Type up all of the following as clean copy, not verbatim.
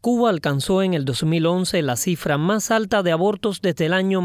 Cuba alcanzó en el 2011 la cifra más alta de abortos desde el año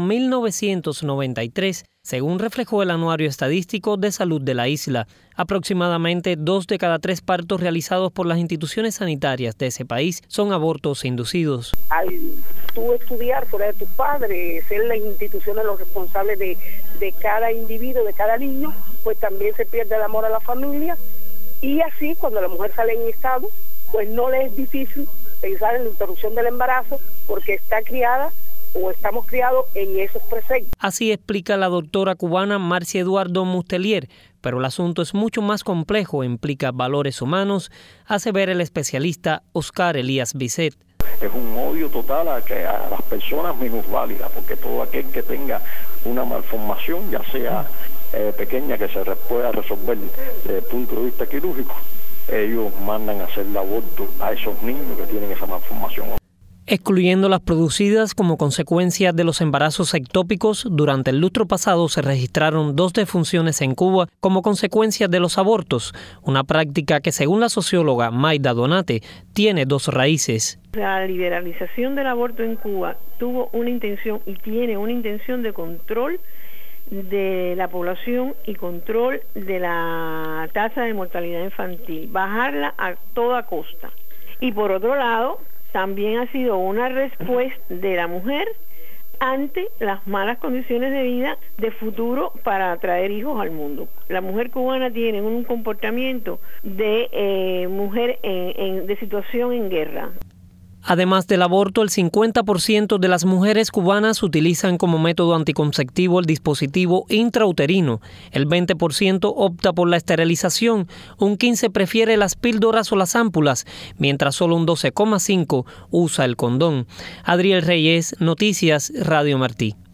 1993, según reflejó el Anuario Estadístico de Salud de la isla. Aproximadamente 2 de cada 3 partos realizados por las instituciones sanitarias de ese país son abortos inducidos. Al tú estudiar fuera de tus padres, ser las instituciones los responsables de cada individuo, de cada niño, pues también se pierde el amor a la familia. Y así, cuando la mujer sale en estado, pues no le es difícil pensar en la interrupción del embarazo porque está criada o estamos criados en esos preceptos. Así explica la doctora cubana Marcia Eduardo Mustelier, pero el asunto es mucho más complejo, implica valores humanos, hace ver el especialista Oscar Elías Bisset. Es un odio total a las personas minusválidas, porque todo aquel que tenga una malformación, ya sea pequeña, que se pueda resolver desde el punto de vista quirúrgico, ellos mandan a hacer el aborto a esos niños que tienen esa malformación. Excluyendo las producidas como consecuencia de los embarazos ectópicos, durante el lustro pasado se registraron 2 defunciones en Cuba como consecuencia de los abortos, una práctica que, según la socióloga Maida Donate, tiene 2 raíces. La liberalización del aborto en Cuba tuvo una intención y tiene una intención de control de la población y control de la tasa de mortalidad infantil, bajarla a toda costa. Y por otro lado, también ha sido una respuesta de la mujer ante las malas condiciones de vida de futuro para traer hijos al mundo. La mujer cubana tiene un comportamiento de mujer de situación en guerra. Además del aborto, el 50% de las mujeres cubanas utilizan como método anticonceptivo el dispositivo intrauterino, el 20% opta por la esterilización, un 15% prefiere las píldoras o las ámpulas, mientras solo un 12,5% usa el condón. Adriel Reyes, Noticias, Radio Martí.